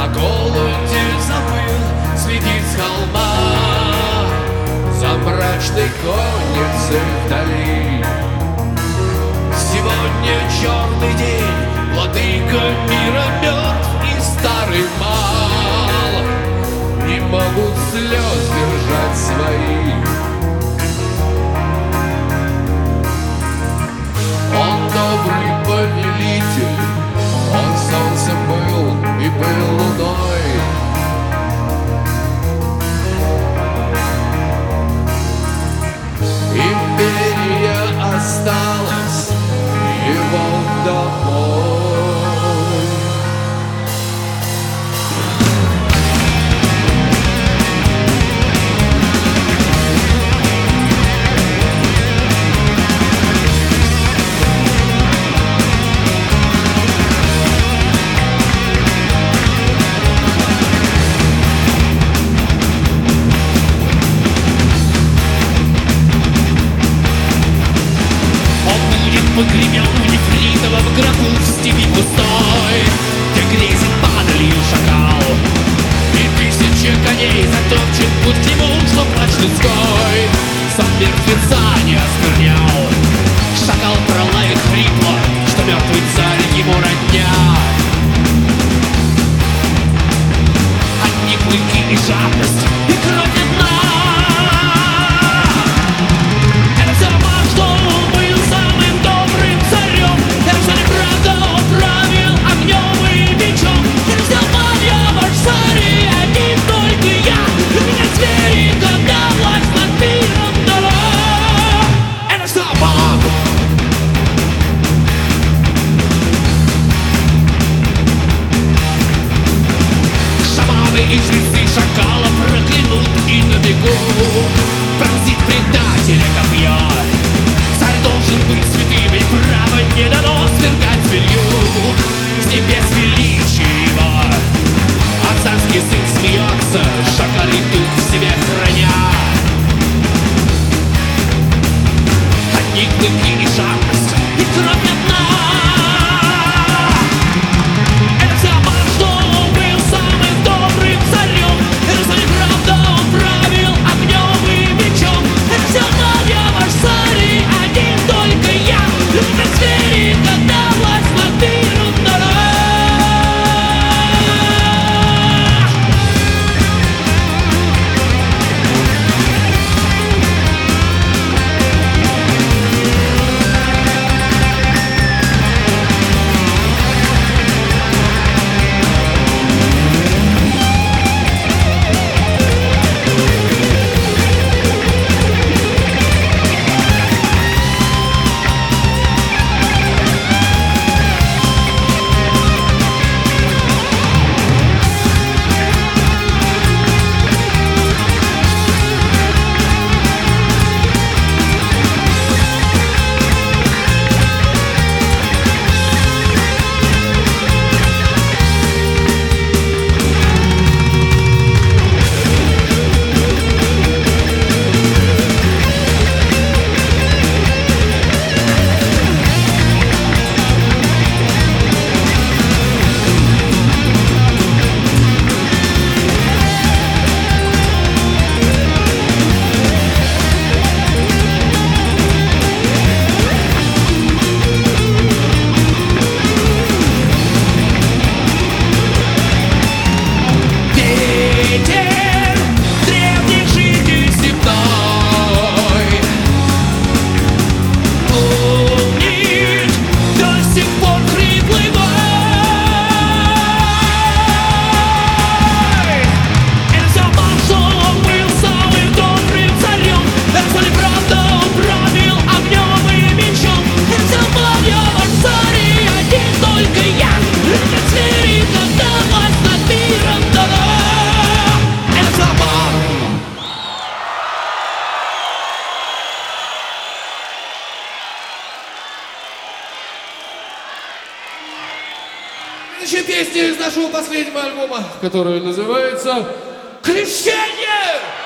о голоде забыл, следит с холма за мрачной конницей вдали. Сегодня черный день, владыка мира мертв, и старый мал не могут слез держать свои. Он добрый повелитель, он солнцем был и был луной. Империя осталась его домой. Погребен в нефритовом гробу в степи пустой, где грезит падалью шакал, и тысячи коней затопчет путь к нему, что плач людской сам мертвеца не осквернял. Шакал пролает хрипло, что мертвый царь ему родня. Одни клыки и жадность, и кровь одна. И жрецы шакала проклянут и на бегу пронзит предателя копья. Царь должен быть святым, и право не дано свергать зверью с небес величия его. А царский сын смеется, шакалий дух в себе храня. Одни клыки и жадность, и кровь одна. Следующая песня из нашего последнего альбома, которая называется «Крещение».